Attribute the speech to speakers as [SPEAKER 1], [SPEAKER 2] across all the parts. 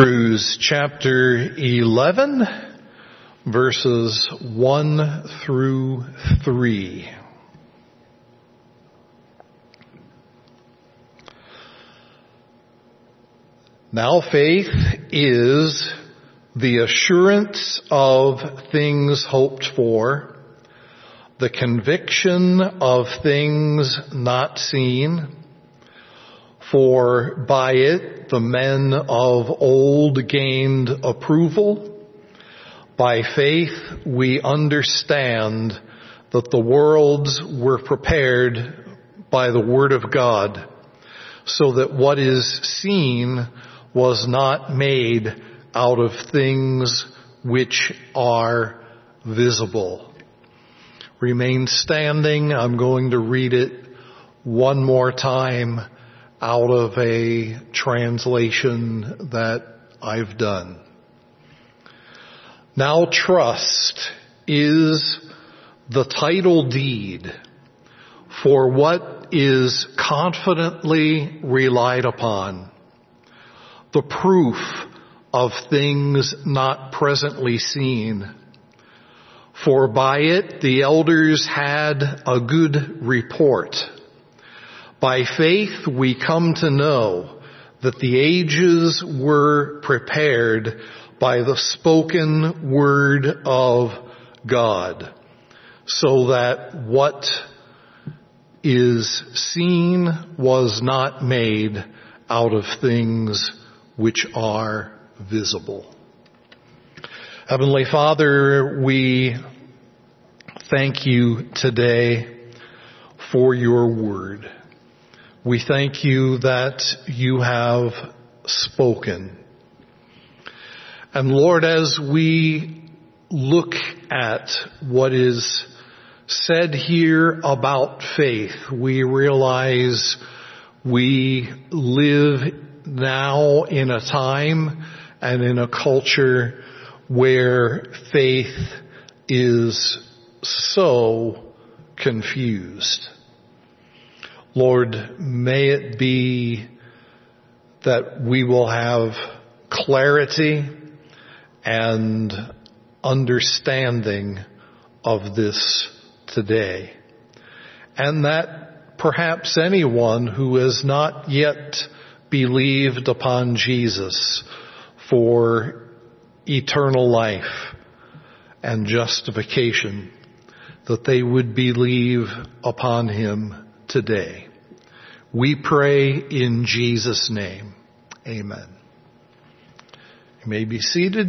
[SPEAKER 1] Hebrews chapter 11, verses 1 through 3. Now faith is the assurance of things hoped for, the conviction of things not seen. For by it the men of old gained approval. By faith we understand that the worlds were prepared by the word of God, so that what is seen was not made out of things which are visible. Remain standing. I'm going to read it one more time out of a translation that I've done. Now trust is the title deed for what is confidently relied upon, the proof of things not presently seen. For by it the elders had a good report. By faith we come to know that the ages were prepared by the spoken word of God, so that what is seen was not made out of things which are visible. Heavenly Father, we thank you today for your word. We thank you that you have spoken. And Lord, as we look at what is said here about faith, we realize we live now in a time and in a culture where faith is so confused. Lord, may it be that we will have clarity and understanding of this today, and that perhaps anyone who has not yet believed upon Jesus for eternal life and justification, that they would believe upon him today. We pray in Jesus' name. Amen. You may be seated.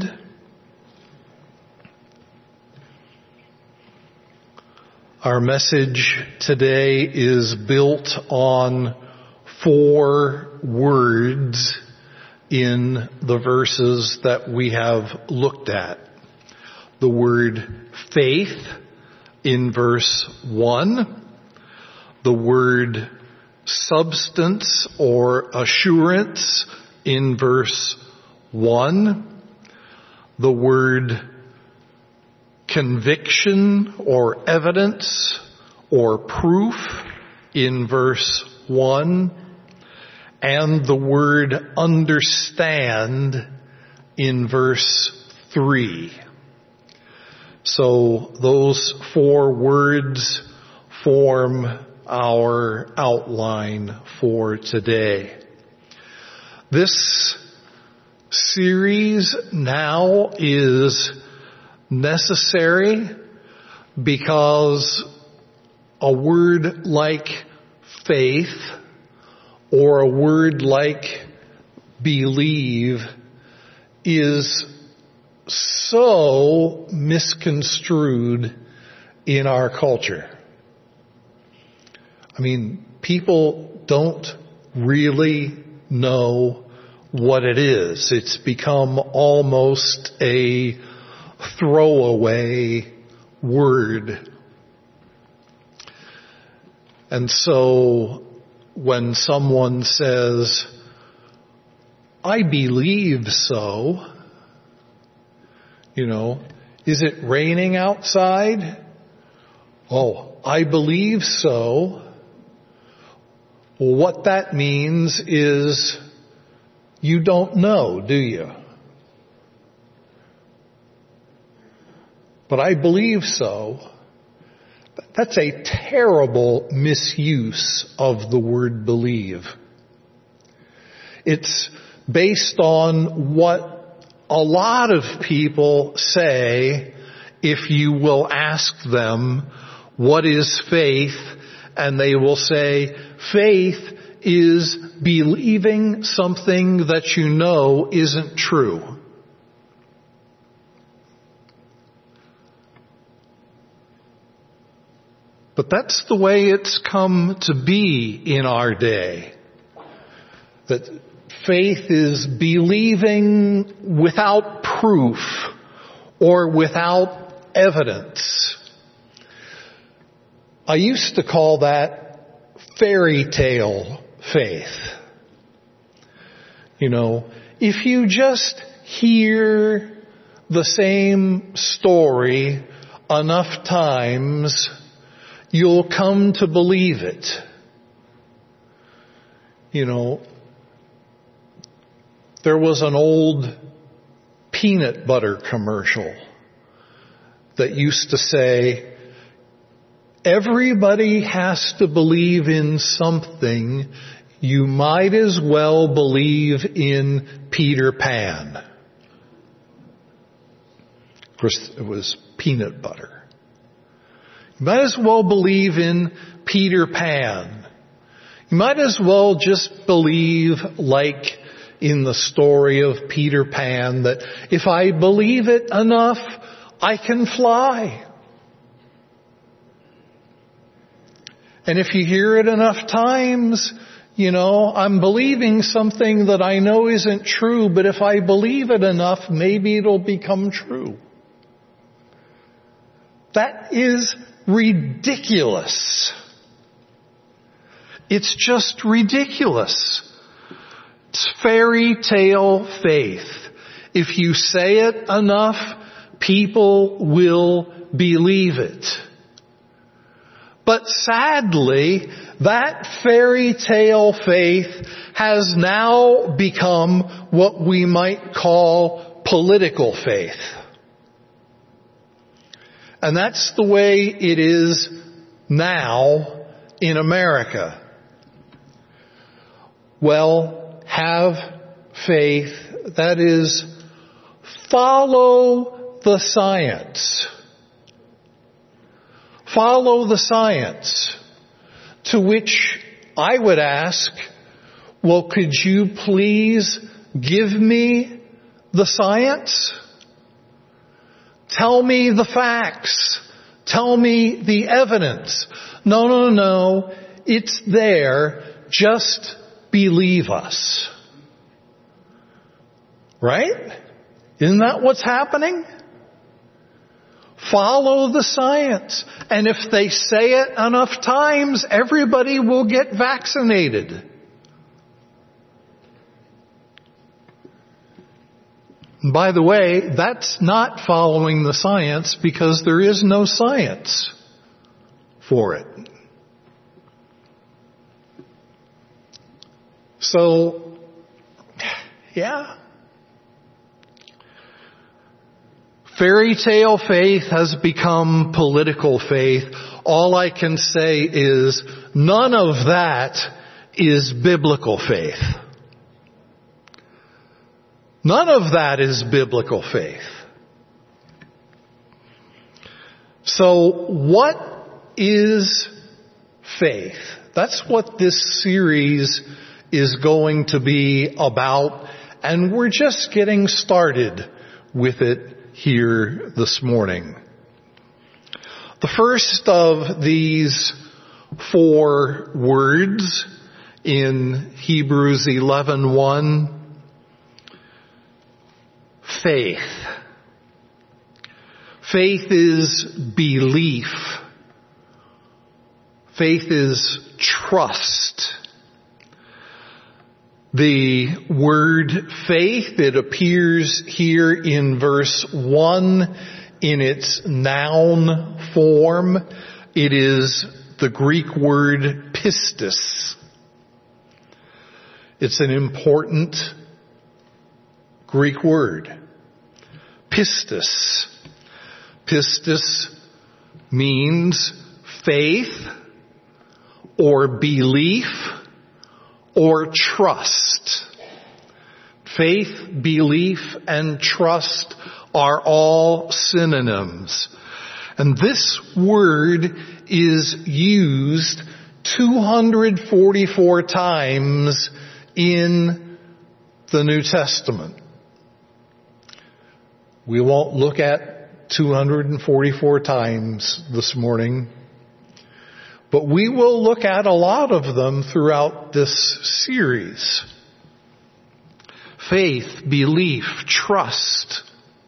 [SPEAKER 1] Our message today is built on 4 words in the verses that we have looked at. The word faith in verse 1, the word substance or assurance in verse 1, the word conviction or evidence or proof in verse 1, and the word understand in verse 3. So those 4 words form our outline for today. This series now is necessary because a word like faith or a word like believe is so misconstrued in our culture. I mean, people don't really know what it is. It's become almost a throwaway word. And so when someone says, I believe so, is it raining outside? Oh, I believe so. Well, what that means is you don't know, do you? but I believe so. That's a terrible misuse of the word believe. It's based on what a lot of people say if you will ask them, what is faith? And they will say, faith is believing something that you know isn't true. But that's the way it's come to be in our day. That faith is believing without proof or without evidence. I used to call that fairy tale faith. You know, if you just hear the same story enough times, you'll come to believe it. You know, there was an old peanut butter commercial that used to say, everybody has to believe in something. You might as well believe in Peter Pan. Of course, it was peanut butter. You might as well believe in Peter Pan. You might as well just believe, like in the story of Peter Pan, that if I believe it enough, I can fly. And if you hear it enough times, you know, I'm believing something that I know isn't true, but if I believe it enough, maybe it'll become true. That is ridiculous. It's just ridiculous. It's fairy tale faith. If you say it enough, people will believe it. But sadly, that fairy tale faith has now become what we might call political faith. And that's the way it is now in America. Well, have faith, that is, follow the science. Follow the science. To which I would ask, well, could you please give me the science? Tell me the facts. Tell me the evidence. No. It's there. Just believe us. Right? Isn't that what's happening? Follow the science. And if they say it enough times, everybody will get vaccinated. And by the way, that's not following the science because there is no science for it. So, yeah. Fairy tale faith has become political faith. All I can say is none of that is biblical faith. None of that is biblical faith. So what is faith? That's what this series is going to be about, and we're just getting started with it here this morning. The first of these 4 words in Hebrews 11:1, faith. Faith is belief. Faith is trust. The word faith, it appears here in verse 1 in its noun form. It is the Greek word pistis. It's an important Greek word. Pistis. Pistis means faith or belief or trust. Faith, belief, and trust are all synonyms. And this word is used 244 times in the New Testament. We won't look at 244 times this morning, but we will look at a lot of them throughout this series. Faith, belief, trust.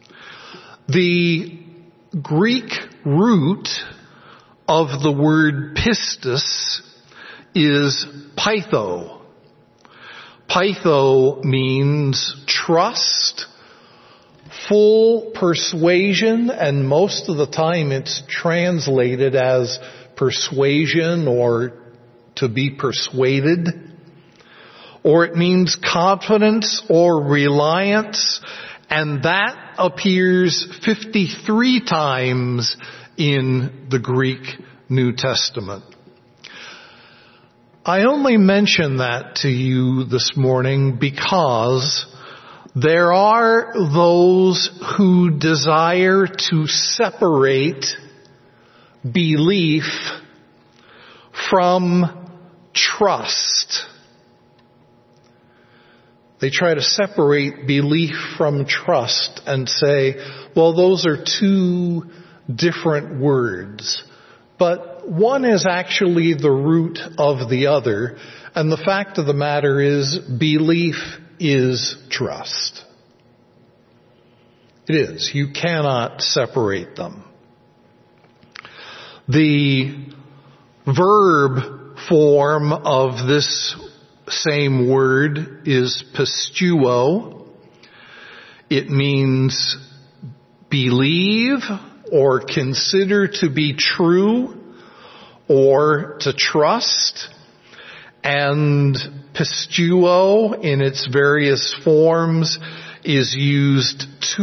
[SPEAKER 1] The Greek root of the word pistis is pytho. Pytho means trust, full persuasion, and most of the time it's translated as persuasion or to be persuaded. Or it means confidence or reliance, and that appears 53 times in the Greek New Testament. I only mention that to you this morning because there are those who desire to separate belief from trust. They try to separate belief from trust and say, well, those are two different words. But one is actually the root of the other. And the fact of the matter is, belief is trust. It is. You cannot separate them. The verb form of this same word is pistuo. It means believe or consider to be true or to trust. And pistuo in its various forms is used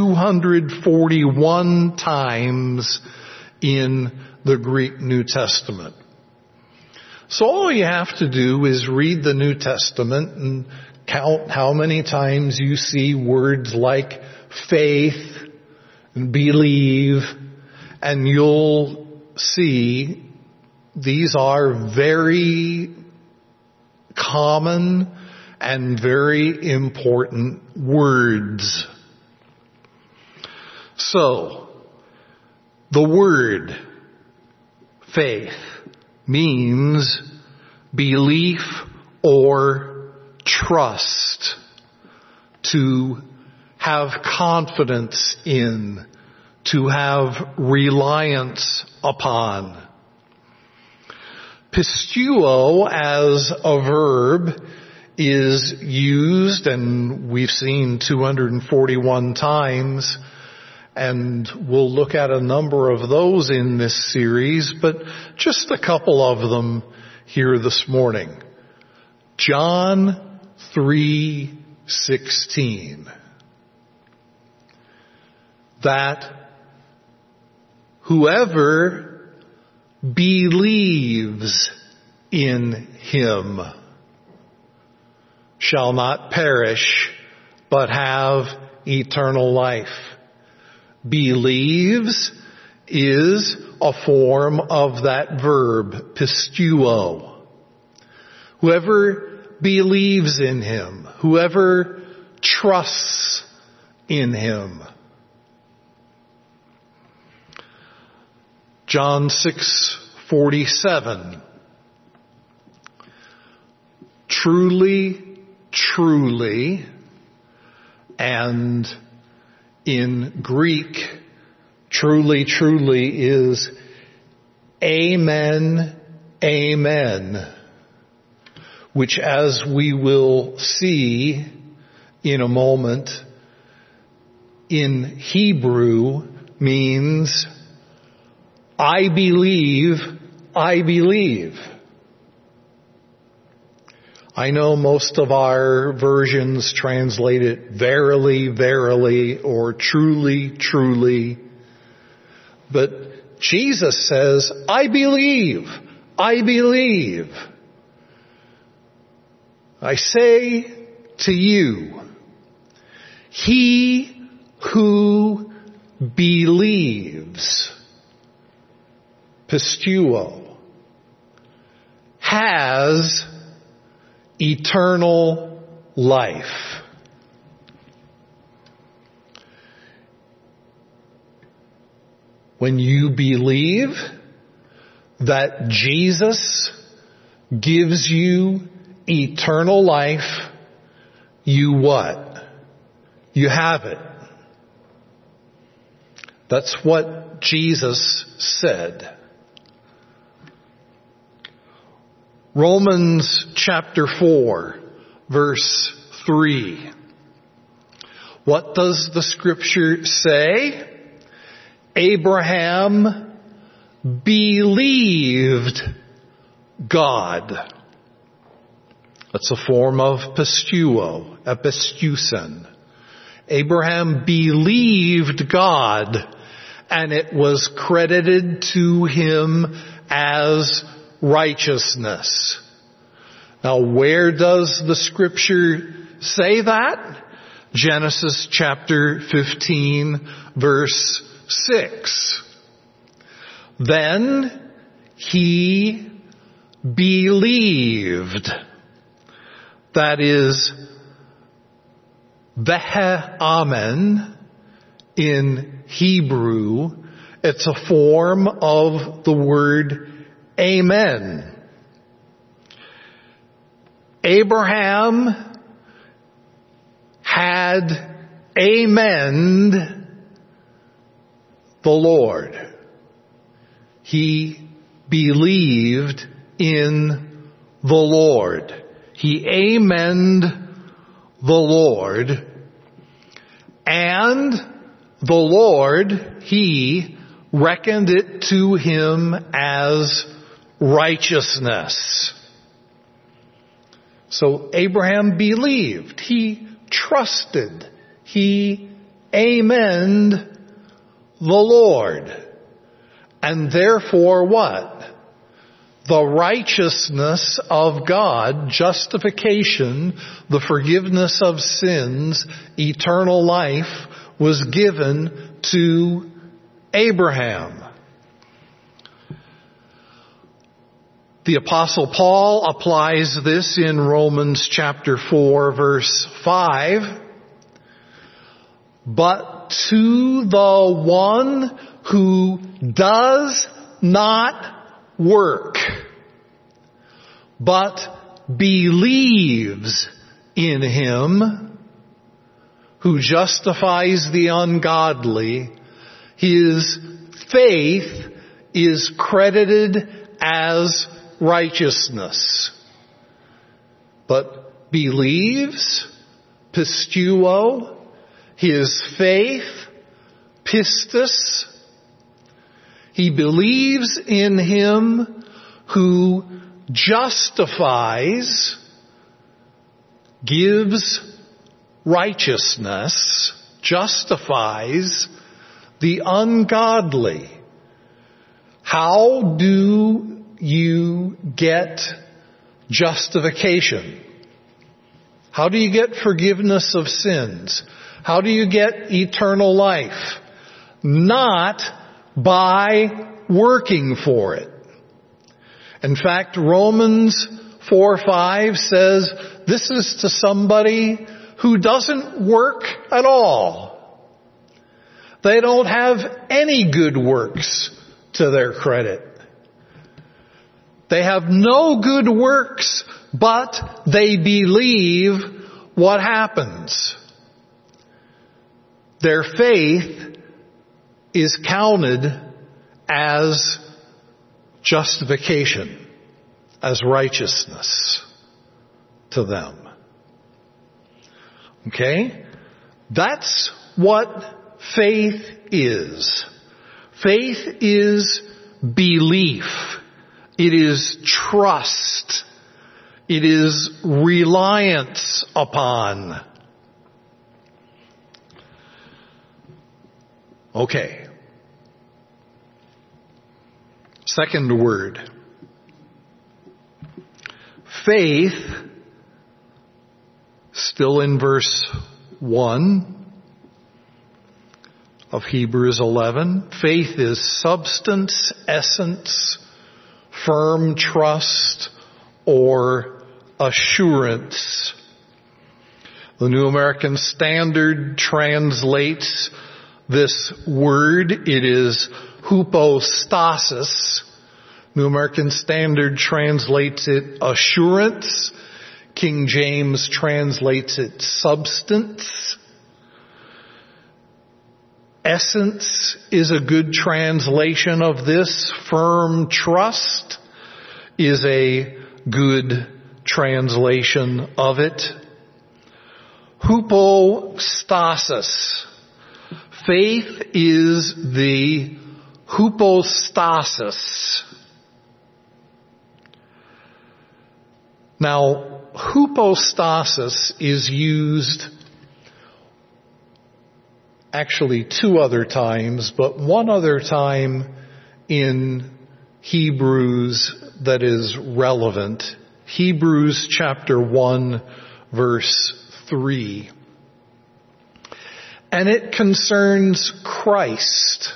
[SPEAKER 1] 241 times in the Greek New Testament. So all you have to do is read the New Testament and count how many times you see words like faith and believe, and you'll see these are very common and very important words. So, the word faith means belief or trust, to have confidence in, to have reliance upon. Pistuo as a verb is used, and we've seen 241 times, and we'll look at a number of those in this series, but just a couple of them here this morning. John 3:16. That whoever believes in him shall not perish, but have eternal life. Believes is a form of that verb, pistuo. Whoever believes in him, whoever trusts in him. John 6:47. Truly, truly, and in Greek, truly, truly is amen, amen, which, as we will see in a moment, in Hebrew means I believe, I believe. I know most of our versions translate it verily, verily, or truly, truly. But Jesus says, I believe. I believe. I say to you, he who believes, pistuo, has eternal life. When you believe that Jesus gives you eternal life, you what? You have it. That's what Jesus said. Romans chapter 4, verse 3. What does the scripture say? Abraham believed God. That's a form of pistuo, epistusen. Abraham believed God, and it was credited to him as righteousness. Now, where does the scripture say that? Genesis chapter 15, verse 6. Then he believed. That is, ve'amen in Hebrew. It's a form of the word amen. Abraham had amened the Lord. He believed in the Lord. He amened the Lord, and the Lord, he reckoned it to him as righteousness. So Abraham believed. He trusted. He amened the Lord. And therefore what? The righteousness of God, justification, the forgiveness of sins, eternal life was given to Abraham. The Apostle Paul applies this in Romans chapter 4, verse 5. But to the one who does not work, but believes in him who justifies the ungodly, his faith is credited as righteousness. But believes, pistuo, his faith, pistis, he believes in him who justifies, gives righteousness, justifies the ungodly. How do you get justification? How do you get forgiveness of sins? How do you get eternal life? Not by working for it. In fact, Romans 4:5 says this is to somebody who doesn't work at all. They don't have any good works to their credit. They have no good works, but they believe what happens. Their faith is counted as justification, as righteousness to them. Okay? That's what faith is. Faith is belief. It is trust. It is reliance upon. Okay. Second word. Faith, still in verse 1 of Hebrews 11. Faith is substance, essence, firm trust, or assurance. The New American Standard translates this word. It is hypostasis. New American Standard translates it assurance. King James translates it substance. Essence is a good translation of this. Firm trust is a good translation of it. Hypostasis. Faith is the hypostasis. Now, hypostasis is used actually 2 other times, but one other time in Hebrews that is relevant. Hebrews chapter 1, verse 3. And it concerns Christ.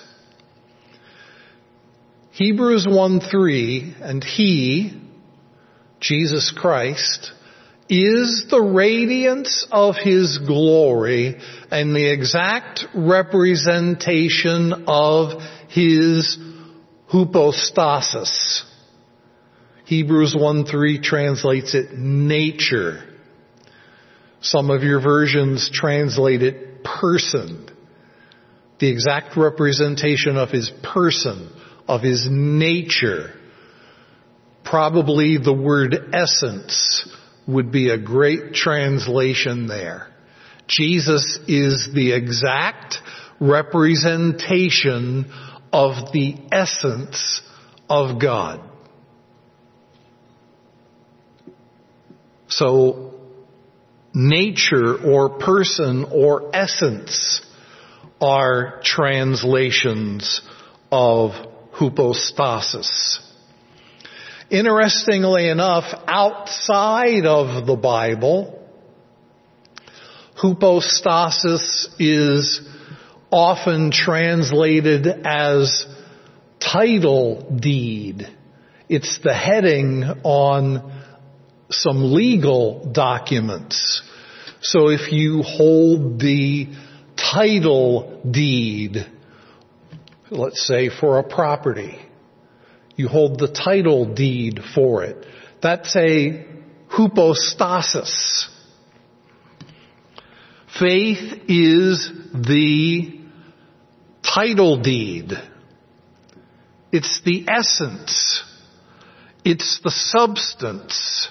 [SPEAKER 1] Hebrews 1:3, and He, Jesus Christ, is the radiance of His glory and the exact representation of His hypostasis. Hebrews 1:3 translates it nature. Some of your versions translate it person. The exact representation of His person, of His nature. Probably the word essence would be a great translation there. Jesus is the exact representation of the essence of God. So, nature or person or essence are translations of hypostasis. Interestingly enough, outside of the Bible, hypostasis is often translated as title deed. It's the heading on some legal documents. So if you hold the title deed, let's say for a property, you hold the title deed for it. That's a hypostasis. Faith is the title deed. It's the essence. It's the substance.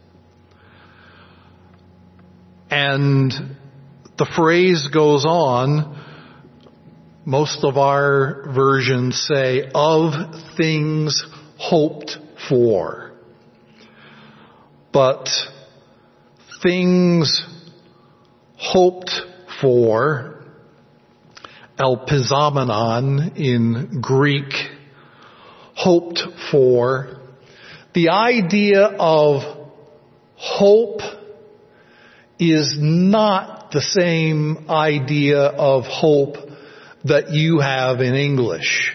[SPEAKER 1] And the phrase goes on, most of our versions say, of things hoped for. But things hoped for, elpizomenon in Greek, hoped for. The idea of hope is not the same idea of hope that you have in English.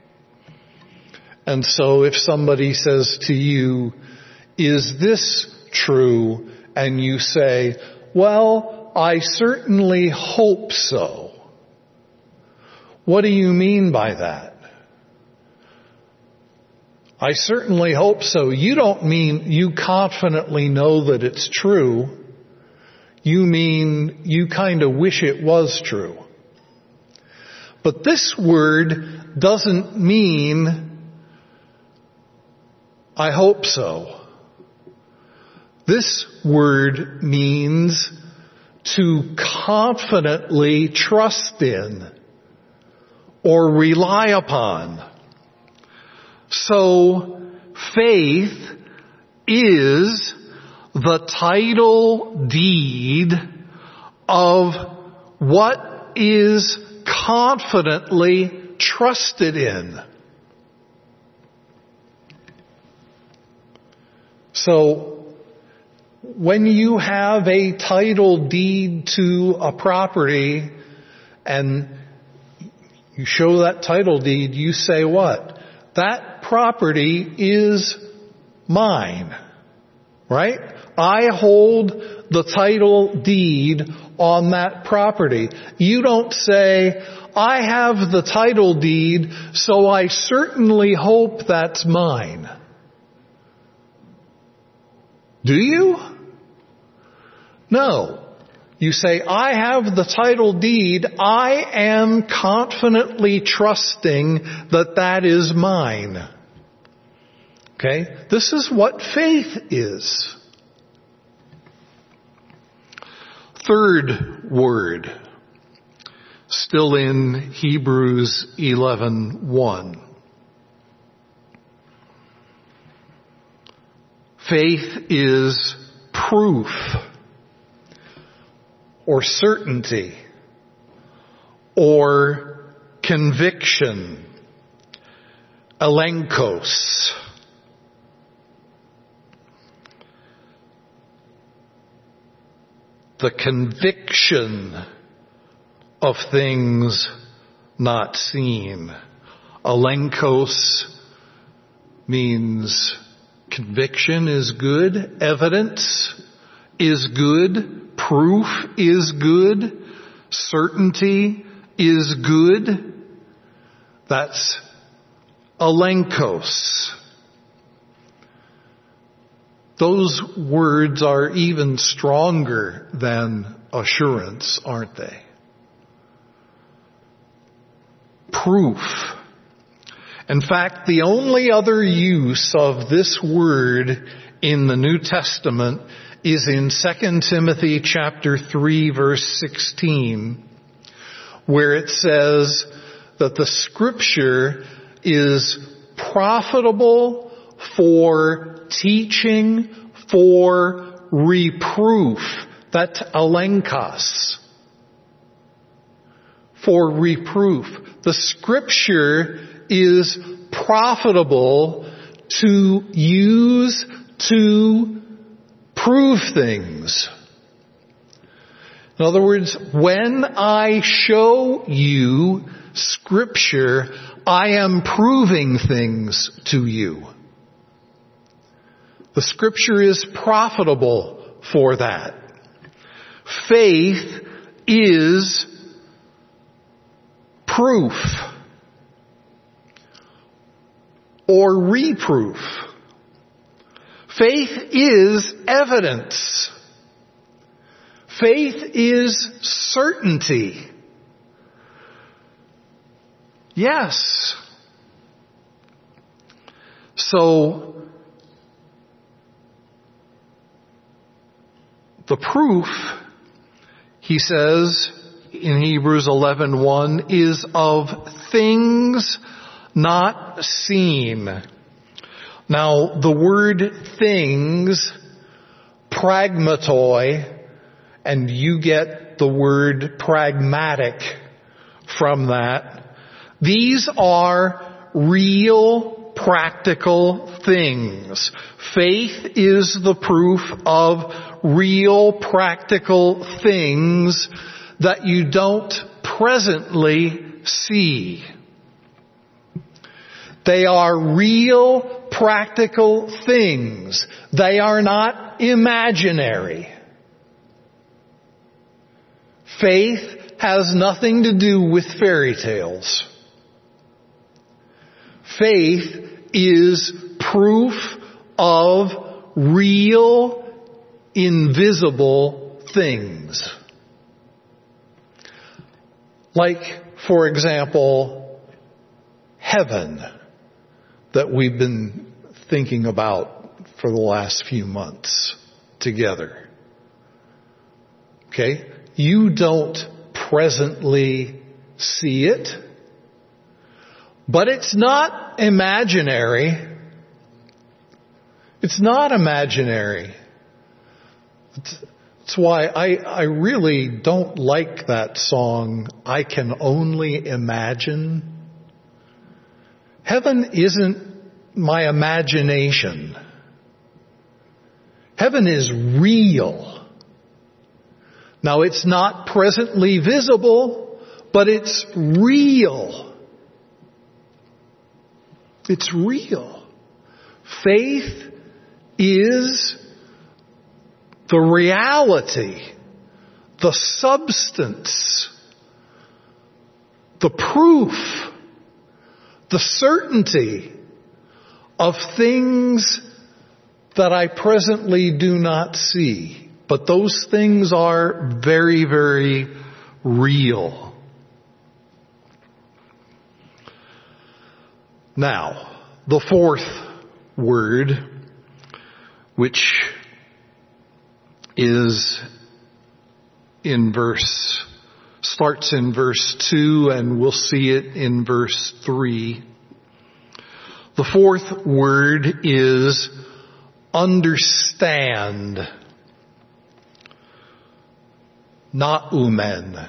[SPEAKER 1] And so if somebody says to you, is this true? And you say, well, I certainly hope so. What do you mean by that? I certainly hope so. You don't mean you confidently know that it's true. You mean you kind of wish it was true. But this word doesn't mean I hope so. This word means to confidently trust in or rely upon. So faith is the title deed of what is confidently trusted in. So, when you have a title deed to a property and you show that title deed, you say what? That property is mine, right? I hold the title deed on that property. You don't say, I have the title deed, so I certainly hope that's mine. Do you? No. You say, I have the title deed. I am confidently trusting that that is mine. Okay? This is what faith is. Third word, still in Hebrews 11:1. Faith is proof or certainty or conviction, elenkos. The conviction of things not seen. Elenkos means conviction is good, evidence is good, proof is good, certainty is good. That's elenkos. Those words are even stronger than assurance, aren't they? Proof. In fact, the only other use of this word in the New Testament is in 2 Timothy chapter 3 verse 16, where it says that the Scripture is profitable for teaching, for reproof. That's alenkos. For reproof. The Scripture is profitable to use to prove things. In other words, when I show you Scripture, I am proving things to you. The Scripture is profitable for that. Faith is proof or reproof. Faith is evidence. Faith is certainty. Yes. So, the proof, he says in Hebrews 11:1, is of things not seen. Now, the word things, pragmatoi, and you get the word pragmatic from that. These are real, practical things. Faith is the proof of real, practical things that you don't presently see. They are real, practical things. They are not imaginary. Faith has nothing to do with fairy tales. Faith is proof of real, invisible things. Like, for example, heaven, that we've been thinking about for the last few months together. Okay? You don't presently see it, but it's not imaginary. It's not imaginary. That's why I really don't like that song, I Can Only Imagine. Heaven isn't my imagination. Heaven is real. Now, it's not presently visible, but it's real. It's real. Faith is the reality, the substance, the proof, the certainty of things that I presently do not see. But those things are very, very real. Now, the fourth word, which is starts in verse 2, and we'll see it in verse 3. The fourth word is understand. Naumen.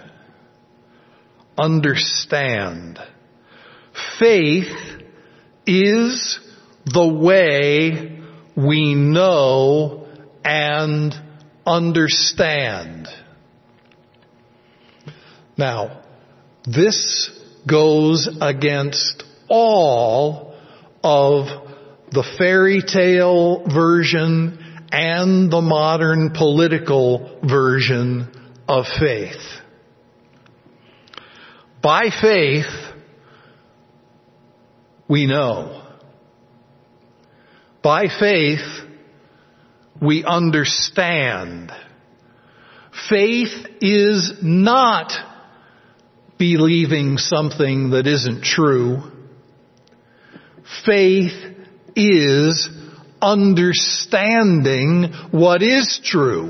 [SPEAKER 1] Understand. Faith is the way we know and understand. Now, this goes against all of the fairy tale version and the modern political version of faith. By faith, we know. By faith, we understand. Faith is not believing something that isn't true. Faith is understanding what is true.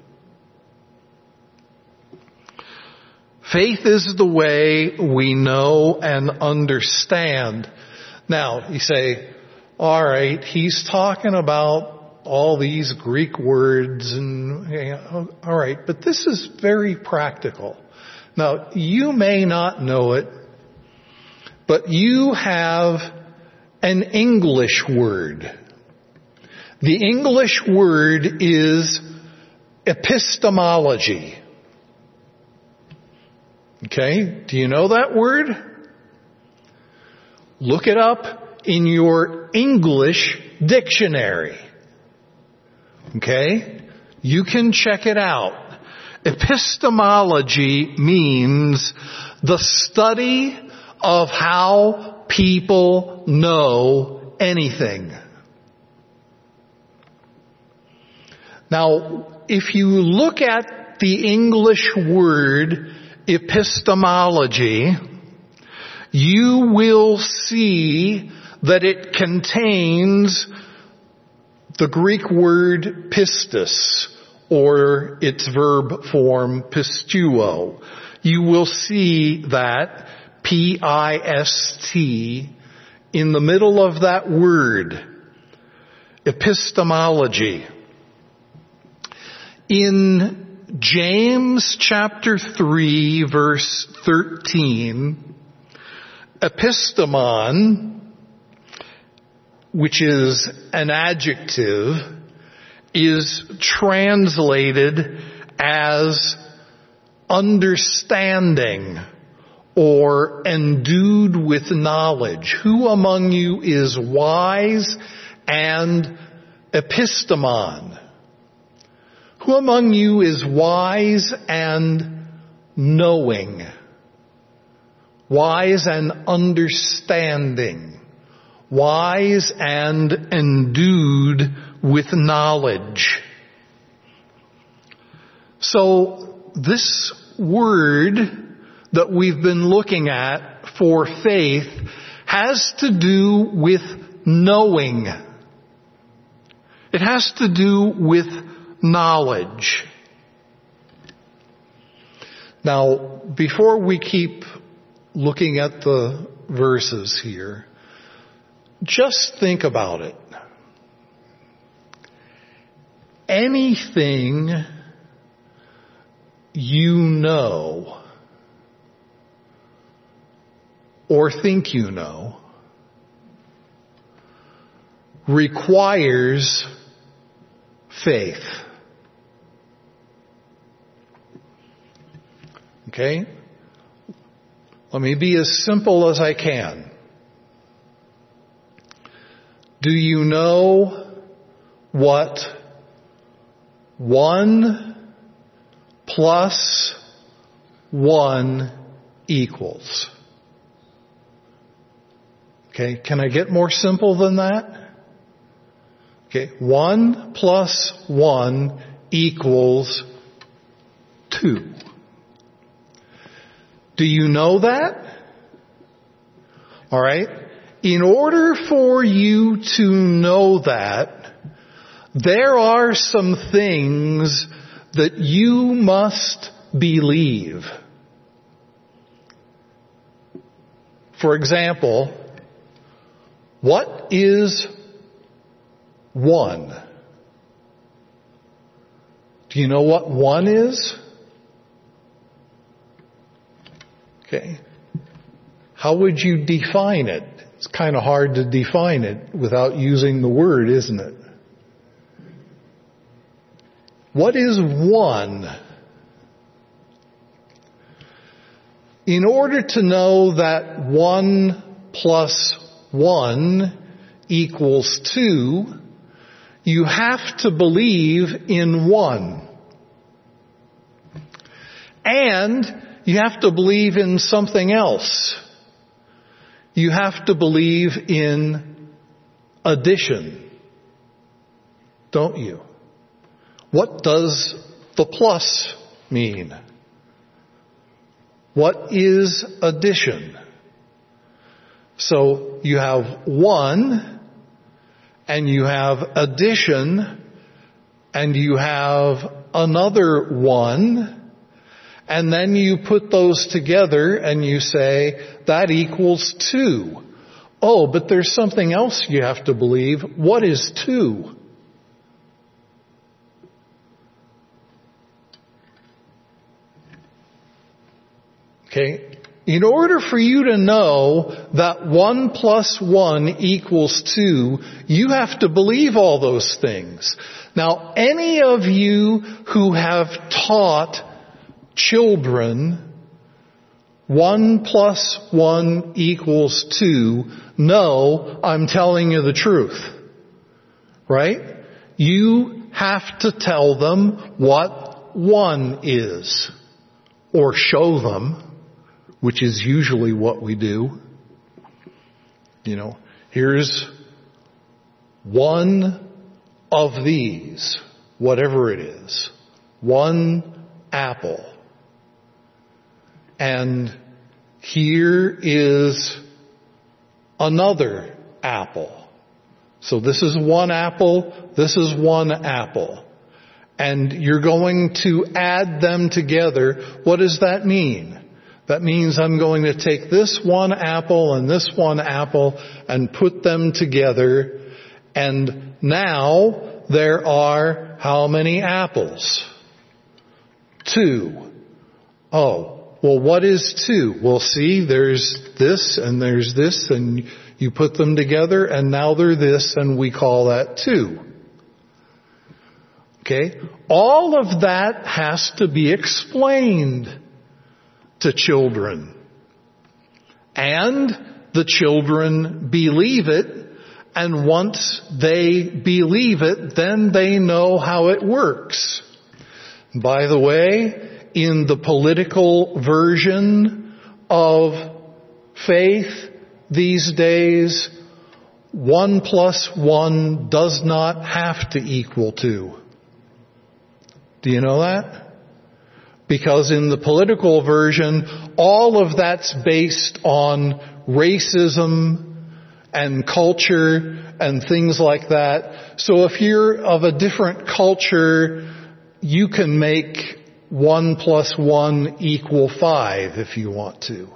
[SPEAKER 1] Faith is the way we know and understand. Now, you say, all right, he's talking about all these Greek words and, all right, but this is very practical. Now, you may not know it, but you have an English word. The English word is epistemology. Okay, do you know that word? Look it up in your English dictionary. Okay, you can check it out. Epistemology means the study of how people know anything. Now, if you look at the English word epistemology, you will see that it contains the Greek word pistis, or its verb form pistuo. You will see that P-I-S-T in the middle of that word, epistemology. In James chapter 3, verse 13, epistemon, which is an adjective, is translated as understanding or endued with knowledge. Who among you is wise and epistemon? Who among you is wise and knowing? Wise and understanding. Wise and endued with knowledge. So this word that we've been looking at for faith has to do with knowing. It has to do with knowledge. Now, before we keep looking at the verses here, just think about it. Anything you know or think you know requires faith. Okay? Let me be as simple as I can. Do you know what 1 plus 1 equals? Okay, can I get more simple than that? Okay, 1 plus 1 equals 2. Do you know that? All right. In order for you to know that, there are some things that you must believe. For example, what is 1? Do you know what 1 is? Okay. How would you define it? It's kind of hard to define it without using the word, isn't it? What is 1? In order to know that 1 plus 1 equals 2, you have to believe in 1. And you have to believe in something else. You have to believe in addition, don't you? What does the plus mean? What is addition? So you have 1, and you have addition, and you have another 1, and then you put those together and you say, that equals 2. Oh, but there's something else you have to believe. What is 2? Okay. In order for you to know that 1 plus 1 equals 2, you have to believe all those things. Now, any of you who have taught children 1 plus 1 equals 2 know I'm telling you the truth. Right? You have to tell them what 1 is. Or show them, which is usually what we do. You know, here's 1 of these, whatever it is. 1 apple. And here is another apple. So this is 1 apple, this is 1 apple. And you're going to add them together. What does that mean? That means I'm going to take this 1 apple and this 1 apple and put them together. And now there are how many apples? 2. Oh. Well, what is 2? Well, see, there's this and there's this, and you put them together, and now they're this, and we call that 2. Okay? All of that has to be explained to children. And the children believe it, and once they believe it, then they know how it works. By the way, in the political version of faith these days, 1 plus 1 does not have to equal 2. Do you know that? Because in the political version, all of that's based on racism and culture and things like that. So if you're of a different culture, you can make 1 plus 1 equal 5 if you want to.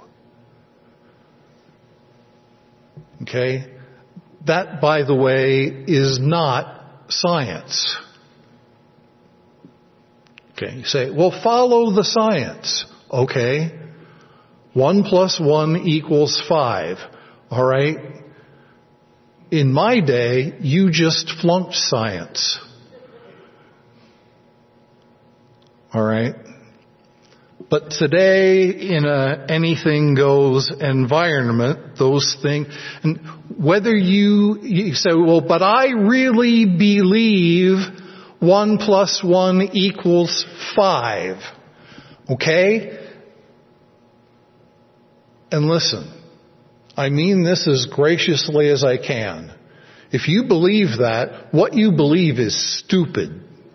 [SPEAKER 1] Okay? That, by the way, is not science. Okay, you say, well, follow the science. Okay. 1 plus 1 equals 5. All right. In my day, you just flunked science. All right? But today, in a anything goes environment, those things, and whether you say, well, but I really believe 1 + 1 = 5. Okay? And listen, I mean this as graciously as I can. If you believe that, what you believe is stupid.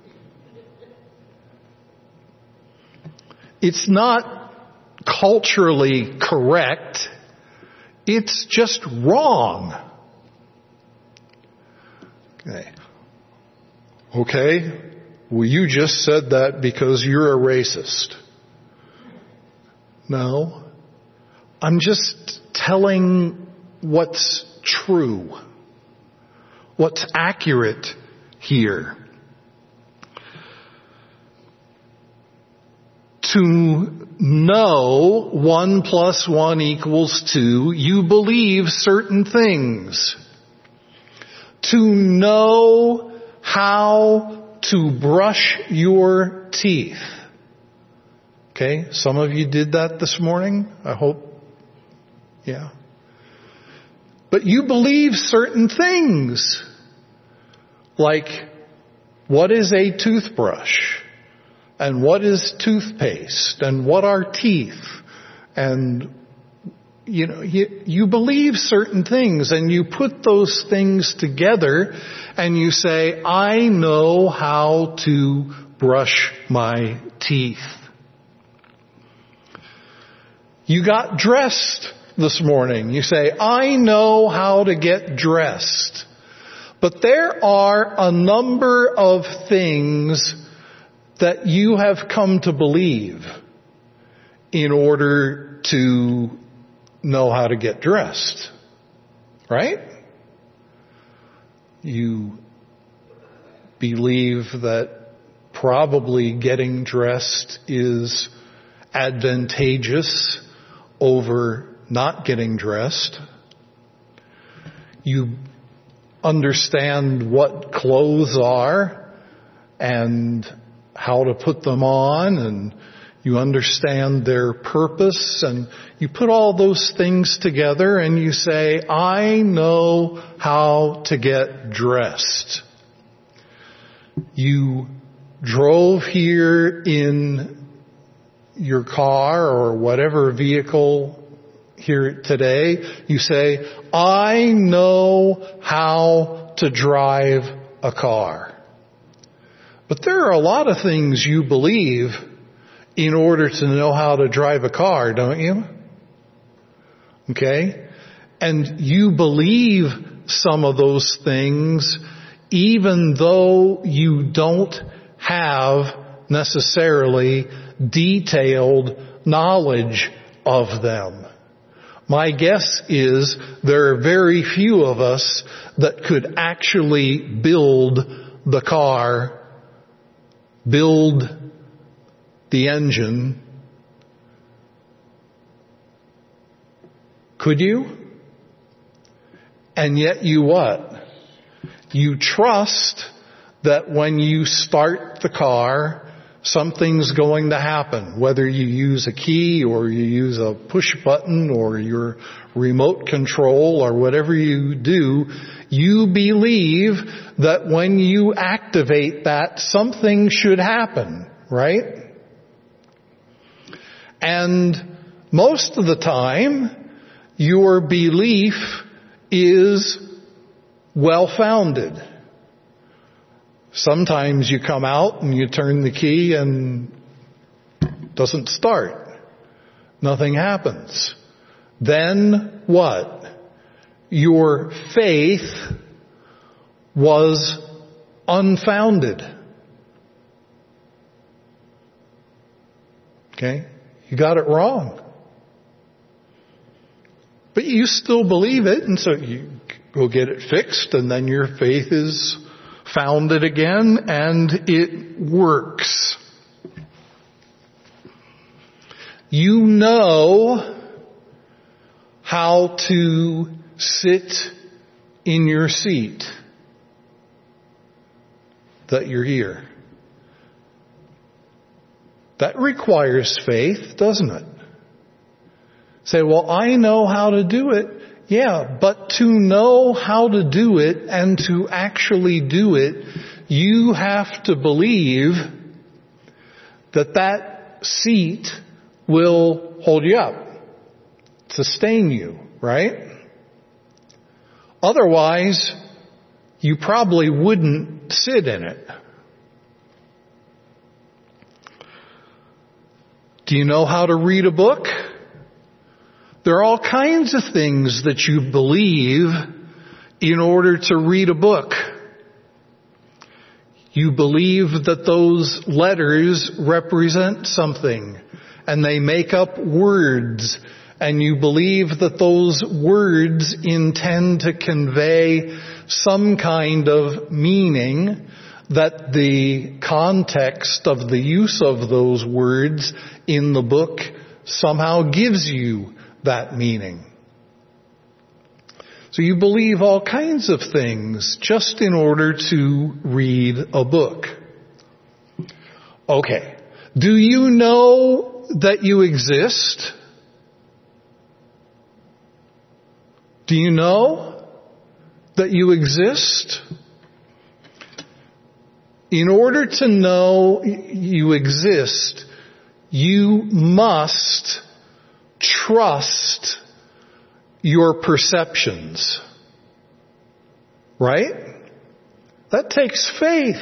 [SPEAKER 1] It's not culturally correct. It's just wrong. Okay? Well, you just said that because you're a racist. No. I'm just telling what's true. What's accurate here. To know 1 + 1 = 2, you believe certain things. To know how to brush your teeth. Okay, some of you did that this morning, I hope. Yeah. But you believe certain things. Like, what is a toothbrush? And what is toothpaste? And what are teeth? And, you believe certain things and you put those things together and you say, I know how to brush my teeth. You got dressed this morning. You say, I know how to get dressed. But there are a number of things that you have come to believe in order to know how to get dressed. Right? You believe that probably getting dressed is advantageous over not getting dressed. You understand what clothes are and how to put them on, and you understand their purpose, and you put all those things together and you say, I know how to get dressed. You drove here in your car or whatever vehicle here today. You say, I know how to drive a car. But there are a lot of things you believe in order to know how to drive a car, don't you? Okay? And you believe some of those things even though you don't have necessarily detailed knowledge of them. My guess is there are very few of us that could actually build the car, build the engine. Could you? And yet you what? You trust that when you start the car, something's going to happen. Whether you use a key or you use a push button or your remote control or whatever you do, you believe that when you activate that, something should happen, right? And most of the time, your belief is well-founded. Sometimes you come out and you turn the key and it doesn't start. Nothing happens. Then what? Your faith was unfounded. Okay? You got it wrong. But you still believe it, and so you go get it fixed, and then your faith is founded again, and it works. You know how to sit in your seat that you're here. That requires faith, doesn't it? Say, well, I know how to do it. Yeah, but to know how to do it and to actually do it, you have to believe that that seat will hold you up, sustain you, right? Otherwise, you probably wouldn't sit in it. Do you know how to read a book? There are all kinds of things that you believe in order to read a book. You believe that those letters represent something and they make up words, and you believe that those words intend to convey some kind of meaning, that the context of the use of those words in the book somehow gives you that meaning. So you believe all kinds of things just in order to read a book. Okay. Do you know that you exist? Do you know that you exist? In order to know you exist, you must trust your perceptions. Right? That takes faith.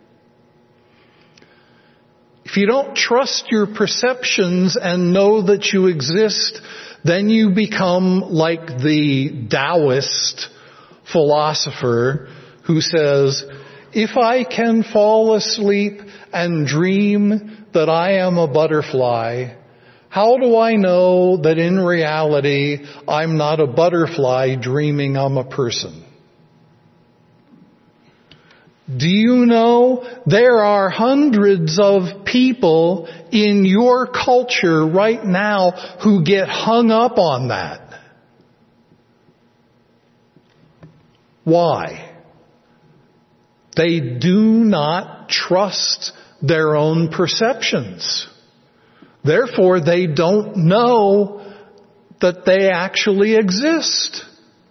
[SPEAKER 1] If you don't trust your perceptions and know that you exist, then you become like the Taoist philosopher who says, if I can fall asleep and dream that I am a butterfly, how do I know that in reality I'm not a butterfly dreaming I'm a person? Do you know there are hundreds of people in your culture right now who get hung up on that? Why? They do not trust their own perceptions. Therefore, they don't know that they actually exist.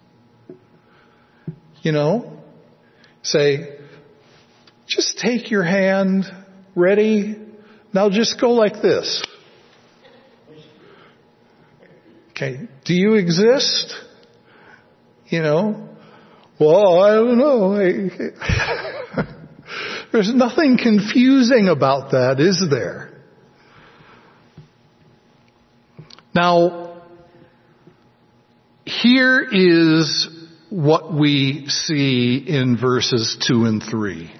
[SPEAKER 1] You know, say, just take your hand, ready? Now just go like this. Okay, do you exist? You know, well, I don't know. There's nothing confusing about that, is there? Now, here is what we see in verses 2 and 3.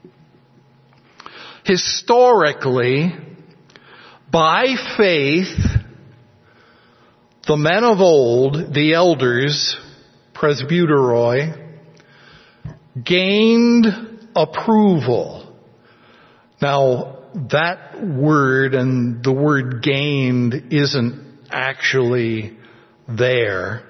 [SPEAKER 1] Historically, by faith, the men of old, the elders, presbyteroi, gained approval. Now, that word and the word gained isn't actually there.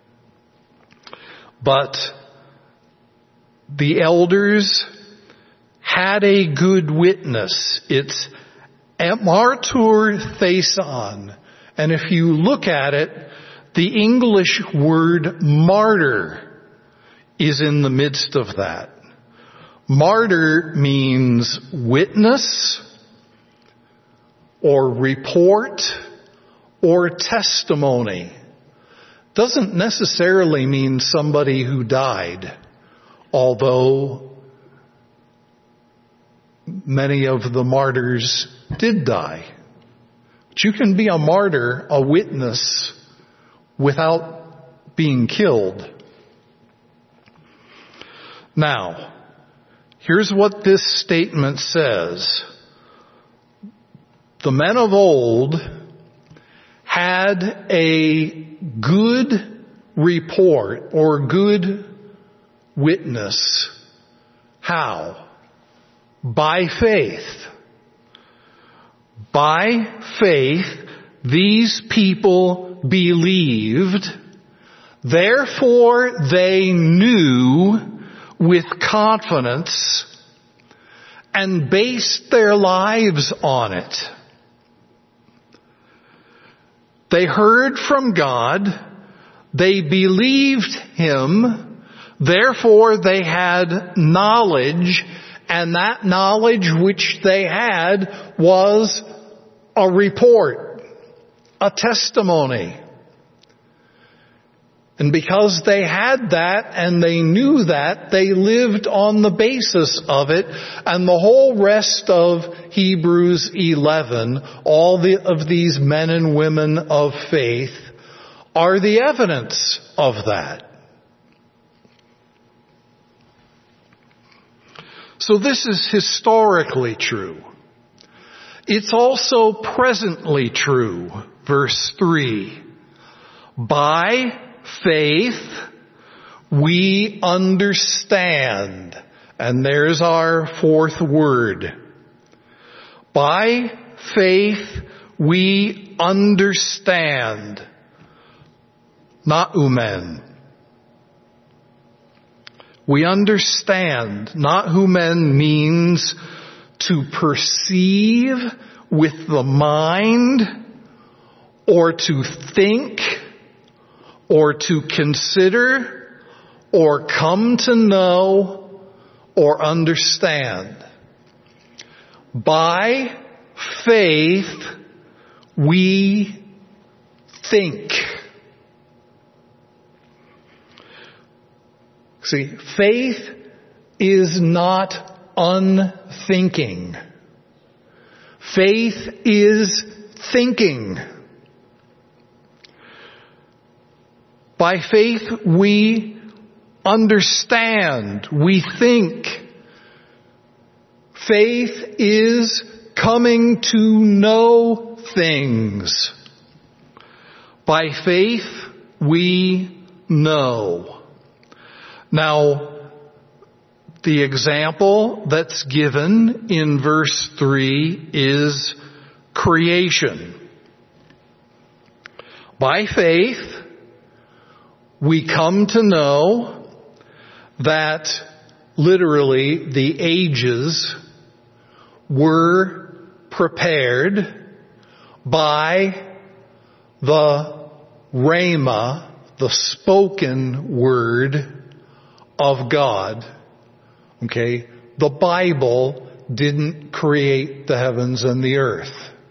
[SPEAKER 1] But the elders had a good witness. It's martyr thesan. And if you look at it, the English word martyr is in the midst of that. Martyr means witness or report or testimony. Doesn't necessarily mean somebody who died, although many of the martyrs did die. But you can be a martyr, a witness, without being killed. Now, here's what this statement says. The men of old had a good report or good witness. How? By faith. By faith, these people believed, therefore they knew with confidence and based their lives on it. They heard from God. They believed Him. Therefore, they had knowledge, and that knowledge which they had was a report, a testimony. And because they had that and they knew that, they lived on the basis of it. And the whole rest of Hebrews 11, of these men and women of faith, are the evidence of that. So this is historically true. It's also presently true. Verse 3. By faith, we understand. And there's our fourth word. By faith, we understand. Naumen. We understand. Naumen means to perceive with the mind, or to think, or to consider, or come to know, or understand. By faith, we think. See, faith is not unthinking. Faith is thinking. By faith, we understand, we think. Faith is coming to know things. By faith, we know. Now, the example that's given in verse 3 is creation. By faith, we come to know that literally the ages were prepared by the rhema, the spoken word of God. Okay? The Bible didn't create the heavens and the earth.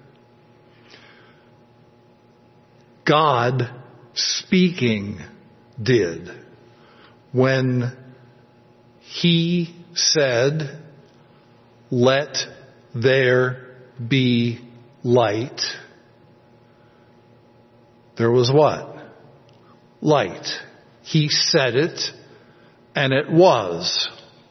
[SPEAKER 1] God speaking did. When He said, "Let there be light," there was what? Light. He said it, and it was.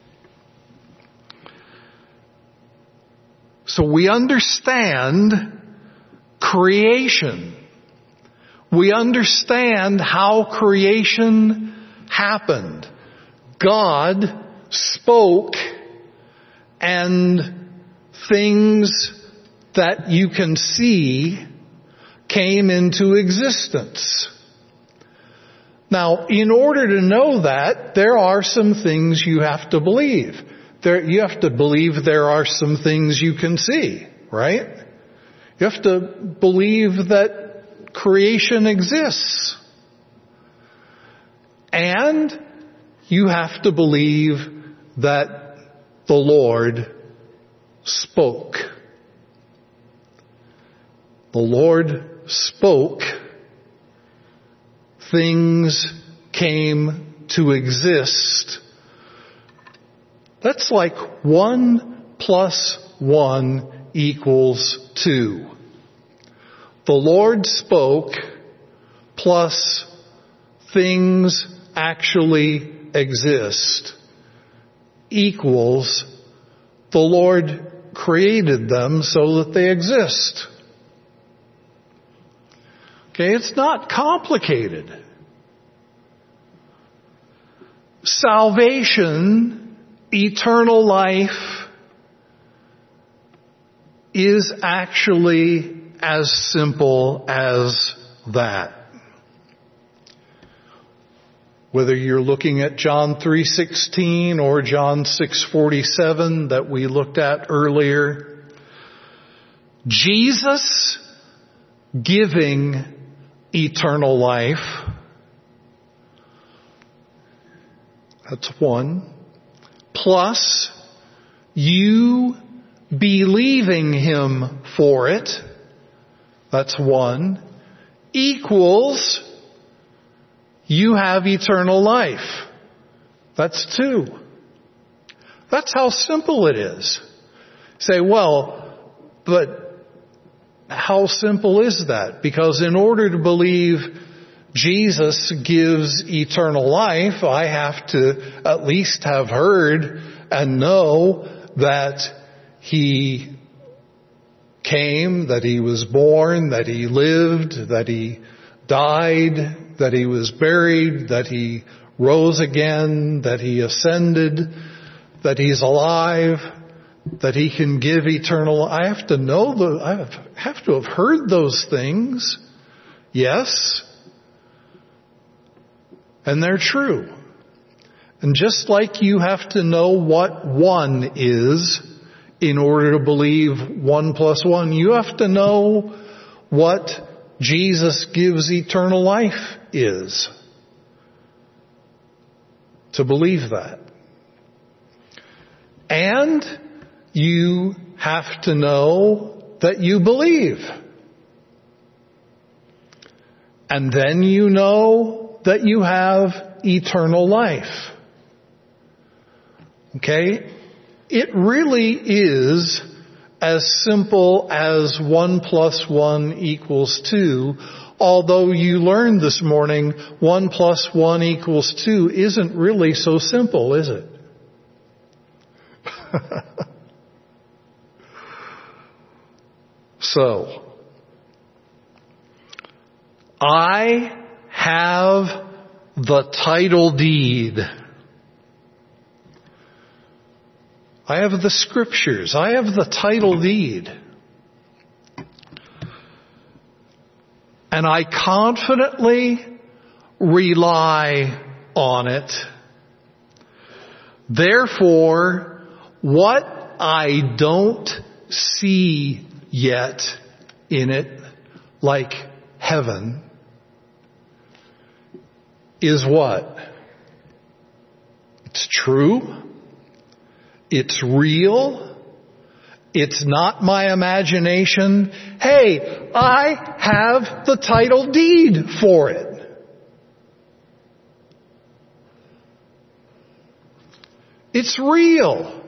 [SPEAKER 1] So we understand creation. We understand how creation happened. God spoke, and things that you can see came into existence. Now, in order to know that, there are some things you have to believe. You have to believe there are some things you can see, right? You have to believe that creation exists. And you have to believe that the Lord spoke. The Lord spoke. Things came to exist. That's like 1 + 1 = 2. The Lord spoke plus things actually exist equals the Lord created them so that they exist. Okay, it's not complicated. Salvation, eternal life, is actually as simple as that. Whether you're looking at John 3:16 or John 6:47 that we looked at earlier, Jesus giving eternal life. That's one. Plus, you believing him for it. That's one. Equals, you have eternal life. That's two. That's how simple it is. Say, well, but how simple is that? Because in order to believe Jesus gives eternal life, I have to at least have heard and know that he came, that he was born, that he lived, that he died, that he was buried, that he rose again, that he ascended, that he's alive, that he can give eternal. I have to know, I have to have heard those things. Yes. And they're true. And just like you have to know what one is in order to believe 1 + 1, you have to know what Jesus gives eternal life is to believe that. And you have to know that you believe. And then you know that you have eternal life. Okay? It really is as simple as 1 + 1 = 2, although you learned this morning 1 + 1 = 2 isn't really so simple, is it? So, I have the title deed. I have the scriptures. I have the title deed. And I confidently rely on it. Therefore, what I don't see yet in it, like heaven, is what? It's true. It's real. It's not my imagination. Hey, I have the title deed for it. It's real.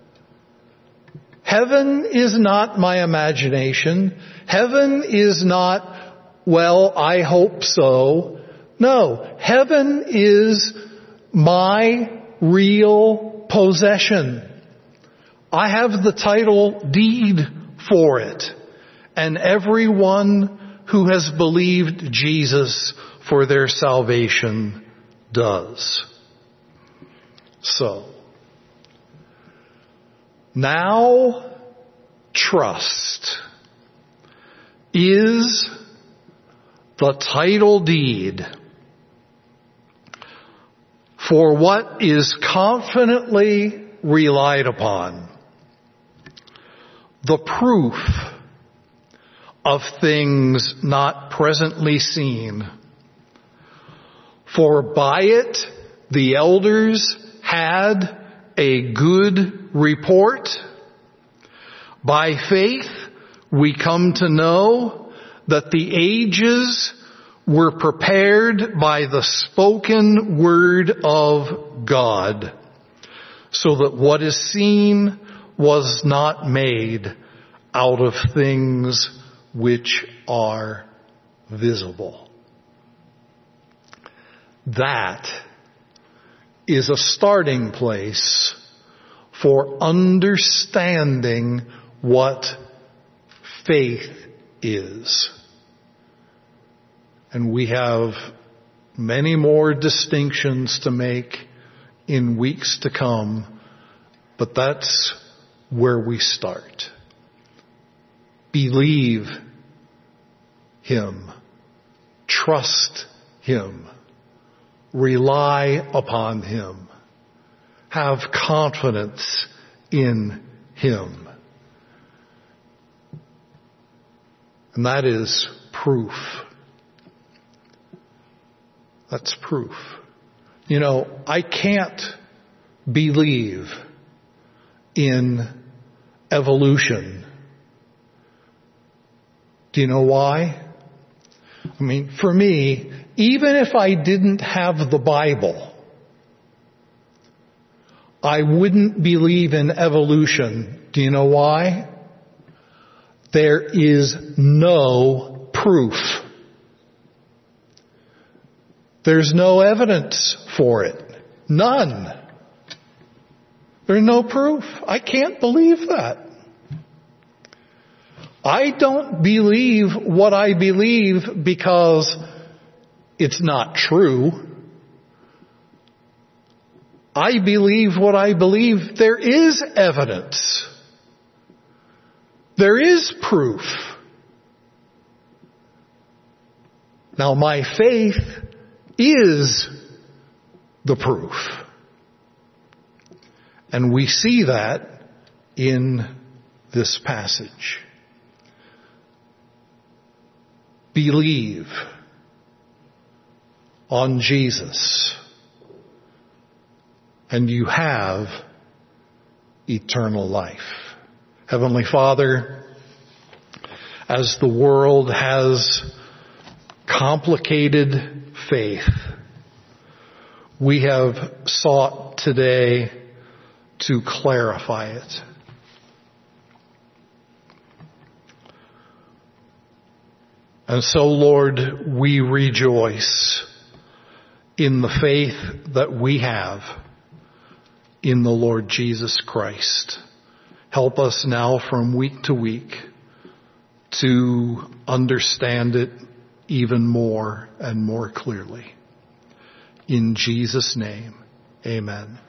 [SPEAKER 1] Heaven is not my imagination. Heaven is not, well, I hope so. No, heaven is my real possession. I have the title deed for it. And everyone who has believed Jesus for their salvation does. So, now trust is the title deed for what is confidently relied upon, the proof of things not presently seen. For by it the elders had a good report. By faith we come to know that the ages were prepared by the spoken word of God, so that what is seen was not made out of things which are visible. That is a starting place for understanding what faith is. And we have many more distinctions to make in weeks to come, but that's where we start. Believe him. Trust him. Rely upon him. Have confidence in him. And that is proof. That's proof. You know, I can't believe in evolution. Do you know why? I mean, for me, even if I didn't have the Bible, I wouldn't believe in evolution. Do you know why? There is no proof. There's no evidence for it. None. There's no proof. I can't believe that. I don't believe what I believe because it's not true. I believe what I believe. There is evidence. There is proof. Now, my faith is the proof. And we see that in this passage. Believe on Jesus, and you have eternal life. Heavenly Father, as the world has complicated faith, we have sought today to clarify it. And so, Lord, we rejoice in the faith that we have in the Lord Jesus Christ. Help us now from week to week to understand it even more and more clearly. In Jesus' name, amen.